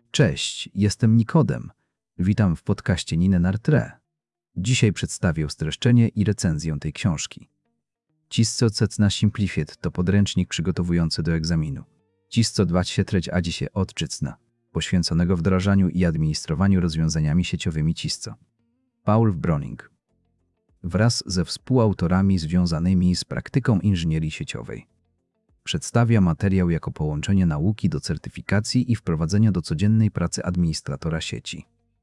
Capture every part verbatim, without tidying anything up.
Cześć, jestem Nikodem. Witam w podcaście Nine Nartre. Dzisiaj przedstawię streszczenie i recenzję tej książki. Cisco Cecna Simplified to podręcznik przygotowujący do egzaminu. Cisco dbać treć adzi się odczycna, poświęconego wdrażaniu i administrowaniu rozwiązaniami sieciowymi Cisco. Paul Browning. Wraz ze współautorami związanymi z praktyką inżynierii sieciowej. Przedstawia materiał jako połączenie nauki do certyfikacji i wprowadzenia do codziennej pracy administratora sieci.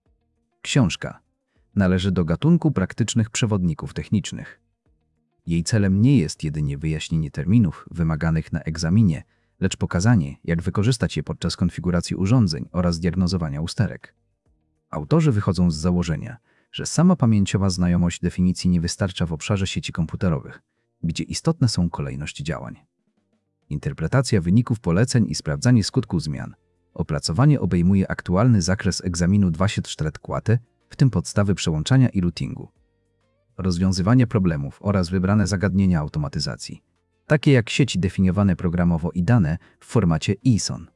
Książka należy do gatunku praktycznych przewodników technicznych. Jej celem nie jest jedynie wyjaśnienie terminów wymaganych na egzaminie, lecz pokazanie, jak wykorzystać je podczas konfiguracji urządzeń oraz diagnozowania usterek. Autorzy wychodzą z założenia, że sama pamięciowa znajomość definicji nie wystarcza w obszarze sieci komputerowych, gdzie istotne są kolejność działań. Interpretacja wyników poleceń i sprawdzanie skutków zmian. Opracowanie obejmuje aktualny zakres egzaminu dwadzieścia cztery kłady, w tym podstawy przełączania i routingu. Rozwiązywanie problemów oraz wybrane zagadnienia automatyzacji, takie jak sieci definiowane programowo i dane w formacie I S O N.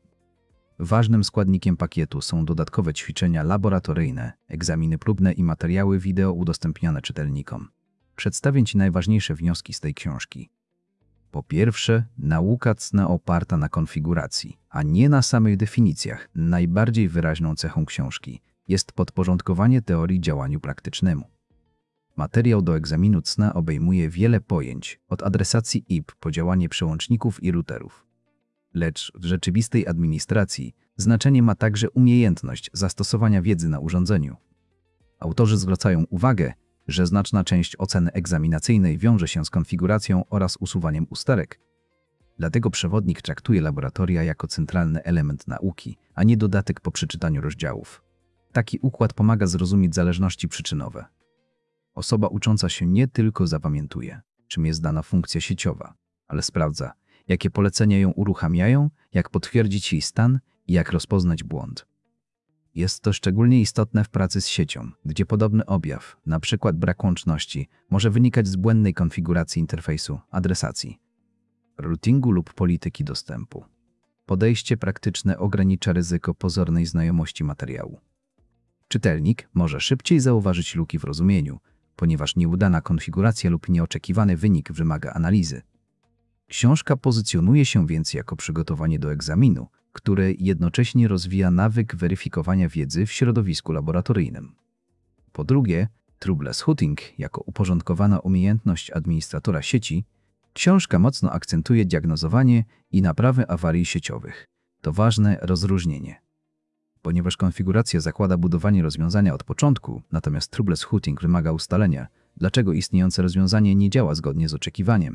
Ważnym składnikiem pakietu są dodatkowe ćwiczenia laboratoryjne, egzaminy próbne i materiały wideo udostępniane czytelnikom. Przedstawię Ci najważniejsze wnioski z tej książki. Po pierwsze, nauka cna oparta na konfiguracji, a nie na samych definicjach. Najbardziej wyraźną cechą książki jest podporządkowanie teorii działaniu praktycznemu. Materiał do egzaminu cna obejmuje wiele pojęć, od adresacji I P po działanie przełączników i routerów. Lecz w rzeczywistej administracji znaczenie ma także umiejętność zastosowania wiedzy na urządzeniu. Autorzy zwracają uwagę, że znaczna część oceny egzaminacyjnej wiąże się z konfiguracją oraz usuwaniem usterek. Dlatego przewodnik traktuje laboratoria jako centralny element nauki, a nie dodatek po przeczytaniu rozdziałów. Taki układ pomaga zrozumieć zależności przyczynowe. Osoba ucząca się nie tylko zapamiętuje, czym jest dana funkcja sieciowa, ale sprawdza, jakie polecenia ją uruchamiają, jak potwierdzić jej stan i jak rozpoznać błąd. Jest to szczególnie istotne w pracy z siecią, gdzie podobny objaw, np. brak łączności, może wynikać z błędnej konfiguracji interfejsu, adresacji, routingu lub polityki dostępu. Podejście praktyczne ogranicza ryzyko pozornej znajomości materiału. Czytelnik może szybciej zauważyć luki w rozumieniu, ponieważ nieudana konfiguracja lub nieoczekiwany wynik wymaga analizy. Książka pozycjonuje się więc jako przygotowanie do egzaminu, które jednocześnie rozwija nawyk weryfikowania wiedzy w środowisku laboratoryjnym. Po drugie, troubleshooting jako uporządkowana umiejętność administratora sieci, książka mocno akcentuje diagnozowanie i naprawę awarii sieciowych. To ważne rozróżnienie. Ponieważ konfiguracja zakłada budowanie rozwiązania od początku, natomiast troubleshooting wymaga ustalenia, dlaczego istniejące rozwiązanie nie działa zgodnie z oczekiwaniem.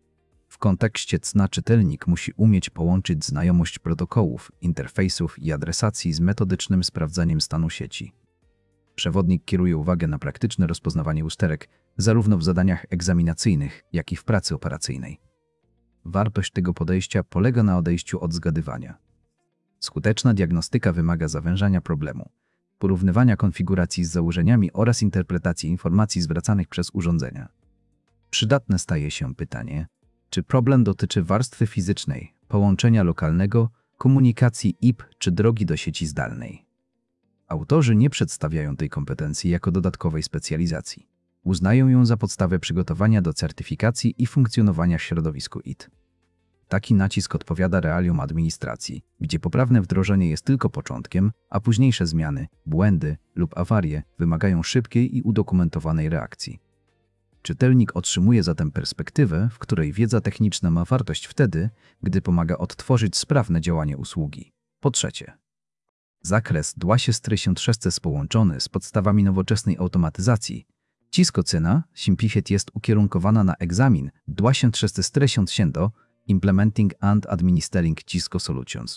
W kontekście cna czytelnik musi umieć połączyć znajomość protokołów, interfejsów i adresacji z metodycznym sprawdzaniem stanu sieci. Przewodnik kieruje uwagę na praktyczne rozpoznawanie usterek, zarówno w zadaniach egzaminacyjnych, jak i w pracy operacyjnej. Wartość tego podejścia polega na odejściu od zgadywania. Skuteczna diagnostyka wymaga zawężania problemu, porównywania konfiguracji z założeniami oraz interpretacji informacji zwracanych przez urządzenia. Przydatne staje się pytanie, czy problem dotyczy warstwy fizycznej, połączenia lokalnego, komunikacji I P czy drogi do sieci zdalnej. Autorzy nie przedstawiają tej kompetencji jako dodatkowej specjalizacji. Uznają ją za podstawę przygotowania do certyfikacji i funkcjonowania w środowisku I T. Taki nacisk odpowiada realiom administracji, gdzie poprawne wdrożenie jest tylko początkiem, a późniejsze zmiany, błędy lub awarie wymagają szybkiej i udokumentowanej reakcji. Czytelnik otrzymuje zatem perspektywę, w której wiedza techniczna ma wartość wtedy, gdy pomaga odtworzyć sprawne działanie usługi. Po trzecie, zakres dwadzieścia trzy jest połączony z podstawami nowoczesnej automatyzacji. Cisco Cena Simplified jest ukierunkowana na egzamin dwadzieścia trzy się do Implementing and Administering Cisco Solutions,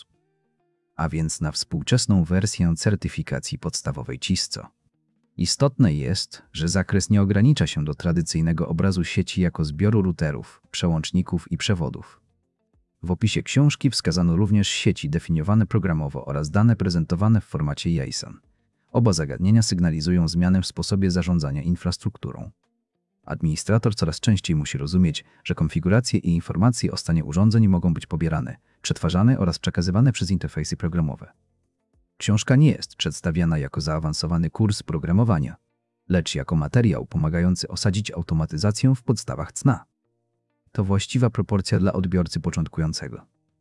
a więc na współczesną wersję certyfikacji podstawowej Cisco. Istotne jest, że zakres nie ogranicza się do tradycyjnego obrazu sieci jako zbioru routerów, przełączników i przewodów. W opisie książki wskazano również sieci definiowane programowo oraz dane prezentowane w formacie I S O N. Oba zagadnienia sygnalizują zmianę w sposobie zarządzania infrastrukturą. Administrator coraz częściej musi rozumieć, że konfiguracje i informacje o stanie urządzeń mogą być pobierane, przetwarzane oraz przekazywane przez interfejsy programowe. Książka nie jest przedstawiana jako zaawansowany kurs programowania, lecz jako materiał pomagający osadzić automatyzację w podstawach cna. To właściwa proporcja dla odbiorcy początkującego.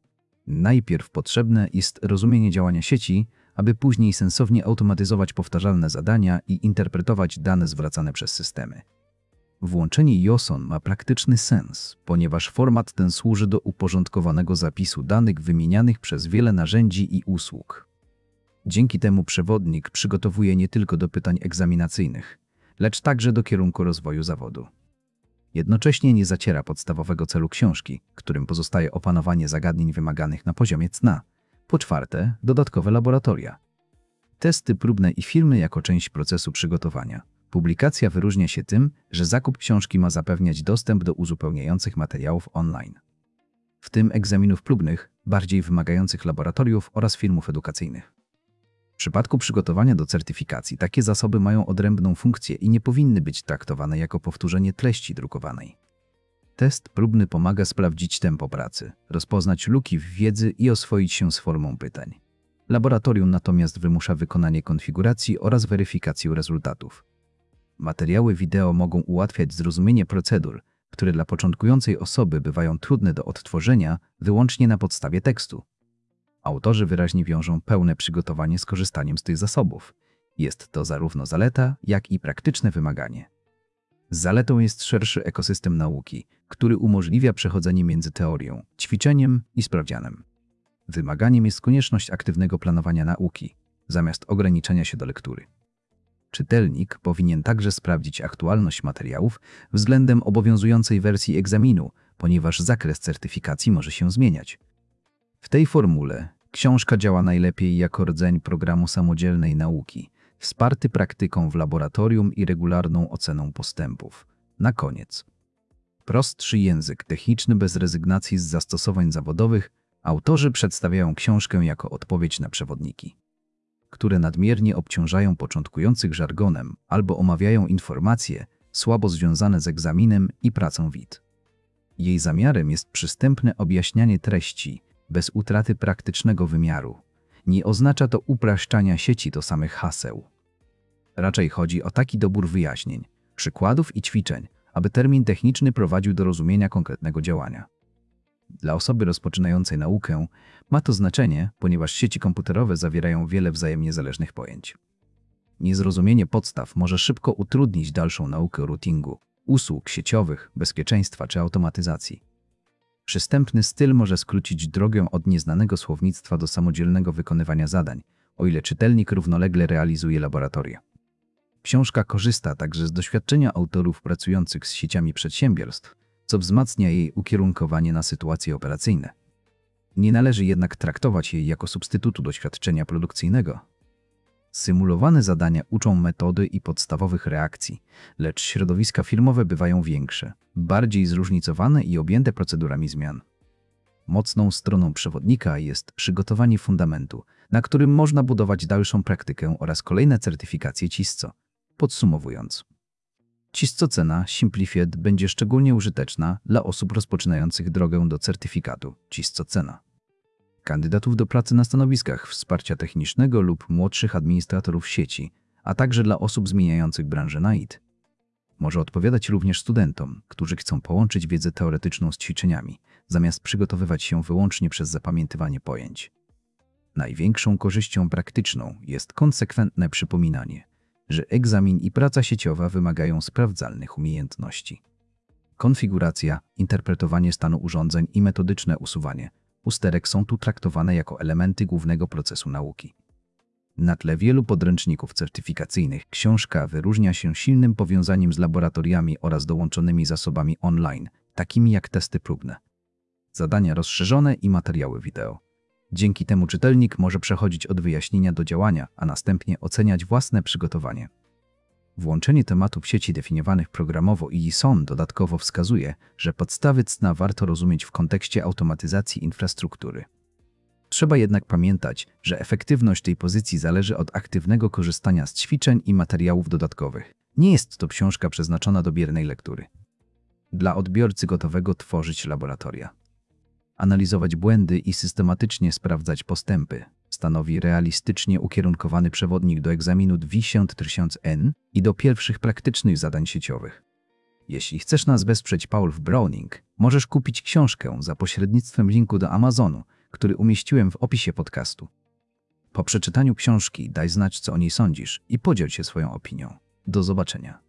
Najpierw potrzebne jest rozumienie działania sieci, aby później sensownie automatyzować powtarzalne zadania i interpretować dane zwracane przez systemy. Włączenie JSON ma praktyczny sens, ponieważ format ten służy do uporządkowanego zapisu danych wymienianych przez wiele narzędzi i usług. Dzięki temu przewodnik przygotowuje nie tylko do pytań egzaminacyjnych, lecz także do kierunku rozwoju zawodu. Jednocześnie nie zaciera podstawowego celu książki, którym pozostaje opanowanie zagadnień wymaganych na poziomie cna. Po czwarte, dodatkowe laboratoria. Testy próbne i filmy jako część procesu przygotowania. Publikacja wyróżnia się tym, że zakup książki ma zapewniać dostęp do uzupełniających materiałów online, w tym egzaminów próbnych, bardziej wymagających laboratoriów oraz filmów edukacyjnych. W przypadku przygotowania do certyfikacji takie zasoby mają odrębną funkcję i nie powinny być traktowane jako powtórzenie treści drukowanej. Test próbny pomaga sprawdzić tempo pracy, rozpoznać luki w wiedzy i oswoić się z formą pytań. Laboratorium natomiast wymusza wykonanie konfiguracji oraz weryfikację rezultatów. Materiały wideo mogą ułatwiać zrozumienie procedur, które dla początkującej osoby bywają trudne do odtworzenia wyłącznie na podstawie tekstu. Autorzy wyraźnie wiążą pełne przygotowanie z korzystaniem z tych zasobów. Jest to zarówno zaleta, jak i praktyczne wymaganie. Zaletą jest szerszy ekosystem nauki, który umożliwia przechodzenie między teorią, ćwiczeniem i sprawdzianem. Wymaganiem jest konieczność aktywnego planowania nauki, zamiast ograniczenia się do lektury. Czytelnik powinien także sprawdzić aktualność materiałów względem obowiązującej wersji egzaminu, ponieważ zakres certyfikacji może się zmieniać. W tej formule książka działa najlepiej jako rdzeń programu samodzielnej nauki, wsparty praktyką w laboratorium i regularną oceną postępów. Na koniec. Prostszy język techniczny bez rezygnacji z zastosowań zawodowych. Autorzy przedstawiają książkę jako odpowiedź na przewodniki, które nadmiernie obciążają początkujących żargonem albo omawiają informacje słabo związane z egzaminem i pracą W I T. Jej zamiarem jest przystępne objaśnianie treści bez utraty praktycznego wymiaru. Nie oznacza to upraszczania sieci do samych haseł. Raczej chodzi o taki dobór wyjaśnień, przykładów i ćwiczeń, aby termin techniczny prowadził do rozumienia konkretnego działania. Dla osoby rozpoczynającej naukę ma to znaczenie, ponieważ sieci komputerowe zawierają wiele wzajemnie zależnych pojęć. Niezrozumienie podstaw może szybko utrudnić dalszą naukę routingu, usług sieciowych, bezpieczeństwa czy automatyzacji. Przystępny styl może skrócić drogę od nieznanego słownictwa do samodzielnego wykonywania zadań, o ile czytelnik równolegle realizuje laboratoria. Książka korzysta także z doświadczenia autorów pracujących z sieciami przedsiębiorstw, co wzmacnia jej ukierunkowanie na sytuacje operacyjne. Nie należy jednak traktować jej jako substytutu doświadczenia produkcyjnego. Symulowane zadania uczą metody i podstawowych reakcji, lecz środowiska firmowe bywają większe, bardziej zróżnicowane i objęte procedurami zmian. Mocną stroną przewodnika jest przygotowanie fundamentu, na którym można budować dalszą praktykę oraz kolejne certyfikacje C I S C O. Podsumowując, C I S C O Cena Simplified będzie szczególnie użyteczna dla osób rozpoczynających drogę do certyfikatu C I S C O Cena, kandydatów do pracy na stanowiskach wsparcia technicznego lub młodszych administratorów sieci, a także dla osób zmieniających branżę na I T. Może odpowiadać również studentom, którzy chcą połączyć wiedzę teoretyczną z ćwiczeniami, zamiast przygotowywać się wyłącznie przez zapamiętywanie pojęć. Największą korzyścią praktyczną jest konsekwentne przypominanie, że egzamin i praca sieciowa wymagają sprawdzalnych umiejętności. Konfiguracja, interpretowanie stanu urządzeń i metodyczne usuwanie usterek są tu traktowane jako elementy głównego procesu nauki. Na tle wielu podręczników certyfikacyjnych książka wyróżnia się silnym powiązaniem z laboratoriami oraz dołączonymi zasobami online, takimi jak testy próbne, zadania rozszerzone i materiały wideo. Dzięki temu czytelnik może przechodzić od wyjaśnienia do działania, a następnie oceniać własne przygotowanie. Włączenie tematów sieci definiowanych programowo i S O N dodatkowo wskazuje, że podstawy cna warto rozumieć w kontekście automatyzacji infrastruktury. Trzeba jednak pamiętać, że efektywność tej pozycji zależy od aktywnego korzystania z ćwiczeń i materiałów dodatkowych. Nie jest to książka przeznaczona do biernej lektury. Dla odbiorcy gotowego tworzyć laboratoria, analizować błędy i systematycznie sprawdzać postępy. Stanowi realistycznie ukierunkowany przewodnik do egzaminu dwieście tysięcy N i do pierwszych praktycznych zadań sieciowych. Jeśli chcesz nas wesprzeć Paul w Browning, możesz kupić książkę za pośrednictwem linku do Amazonu, który umieściłem w opisie podcastu. Po przeczytaniu książki daj znać, co o niej sądzisz i podziel się swoją opinią. Do zobaczenia.